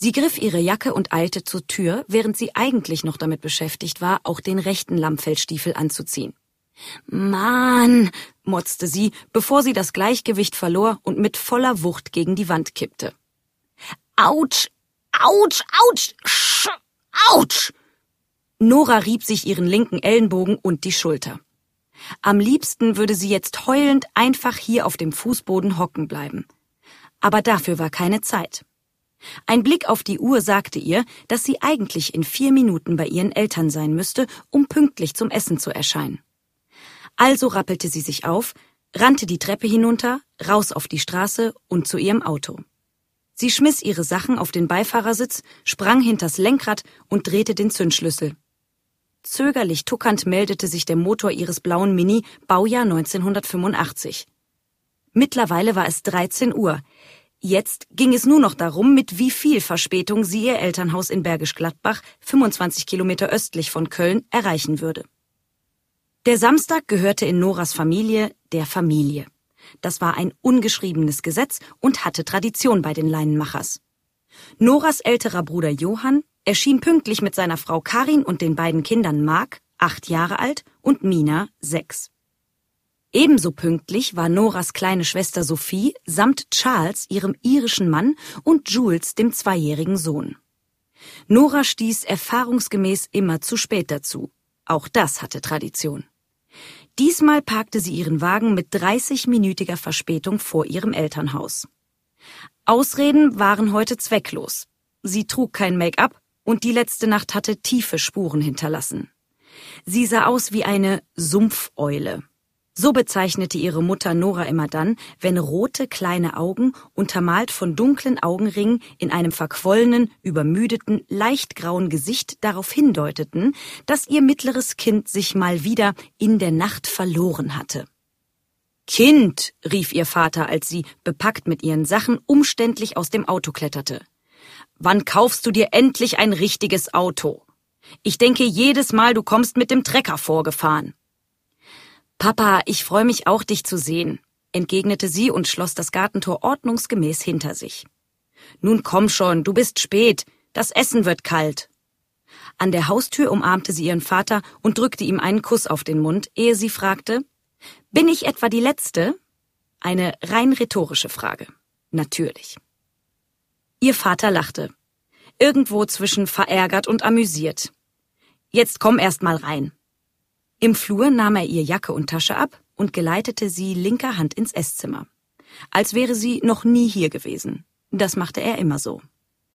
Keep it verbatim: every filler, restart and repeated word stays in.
Sie griff ihre Jacke und eilte zur Tür, während sie eigentlich noch damit beschäftigt war, auch den rechten Lammfellstiefel anzuziehen. »Mann«, motzte sie, bevor sie das Gleichgewicht verlor und mit voller Wucht gegen die Wand kippte. »Autsch! Autsch! Autsch! Sch, Autsch!« Nora rieb sich ihren linken Ellenbogen und die Schulter. Am liebsten würde sie jetzt heulend einfach hier auf dem Fußboden hocken bleiben. Aber dafür war keine Zeit. Ein Blick auf die Uhr sagte ihr, dass sie eigentlich in vier Minuten bei ihren Eltern sein müsste, um pünktlich zum Essen zu erscheinen. Also rappelte sie sich auf, rannte die Treppe hinunter, raus auf die Straße und zu ihrem Auto. Sie schmiss ihre Sachen auf den Beifahrersitz, sprang hinters Lenkrad und drehte den Zündschlüssel. Zögerlich tuckernd meldete sich der Motor ihres blauen Mini, Baujahr neunzehnhundertfünfundachtzig. Mittlerweile war es dreizehn Uhr. Jetzt ging es nur noch darum, mit wie viel Verspätung sie ihr Elternhaus in Bergisch Gladbach, fünfundzwanzig Kilometer östlich von Köln, erreichen würde. Der Samstag gehörte in Noras Familie der Familie. Das war ein ungeschriebenes Gesetz und hatte Tradition bei den Leinenmachers. Noras älterer Bruder Johann erschien pünktlich mit seiner Frau Karin und den beiden Kindern Mark, acht Jahre alt, und Mina, sechs. Ebenso pünktlich war Noras kleine Schwester Sophie samt Charles, ihrem irischen Mann, und Jules, dem zweijährigen Sohn. Nora stieß erfahrungsgemäß immer zu spät dazu. Auch das hatte Tradition. Diesmal parkte sie ihren Wagen mit dreißigminütiger Verspätung vor ihrem Elternhaus. Ausreden waren heute zwecklos. Sie trug kein Make-up und die letzte Nacht hatte tiefe Spuren hinterlassen. Sie sah aus wie eine Sumpfeule. So bezeichnete ihre Mutter Nora immer dann, wenn rote kleine Augen, untermalt von dunklen Augenringen, in einem verquollenen, übermüdeten, leicht grauen Gesicht darauf hindeuteten, dass ihr mittleres Kind sich mal wieder in der Nacht verloren hatte. »Kind«, rief ihr Vater, als sie, bepackt mit ihren Sachen, umständlich aus dem Auto kletterte. »Wann kaufst du dir endlich ein richtiges Auto? Ich denke jedes Mal, du kommst mit dem Trecker vorgefahren.« »Papa, ich freue mich auch, dich zu sehen«, entgegnete sie und schloss das Gartentor ordnungsgemäß hinter sich. »Nun komm schon, du bist spät, das Essen wird kalt.« An der Haustür umarmte sie ihren Vater und drückte ihm einen Kuss auf den Mund, ehe sie fragte, »Bin ich etwa die Letzte?« Eine rein rhetorische Frage. Natürlich. Ihr Vater lachte. Irgendwo zwischen verärgert und amüsiert. »Jetzt komm erst mal rein.« Im Flur nahm er ihr Jacke und Tasche ab und geleitete sie linker Hand ins Esszimmer. Als wäre sie noch nie hier gewesen. Das machte er immer so.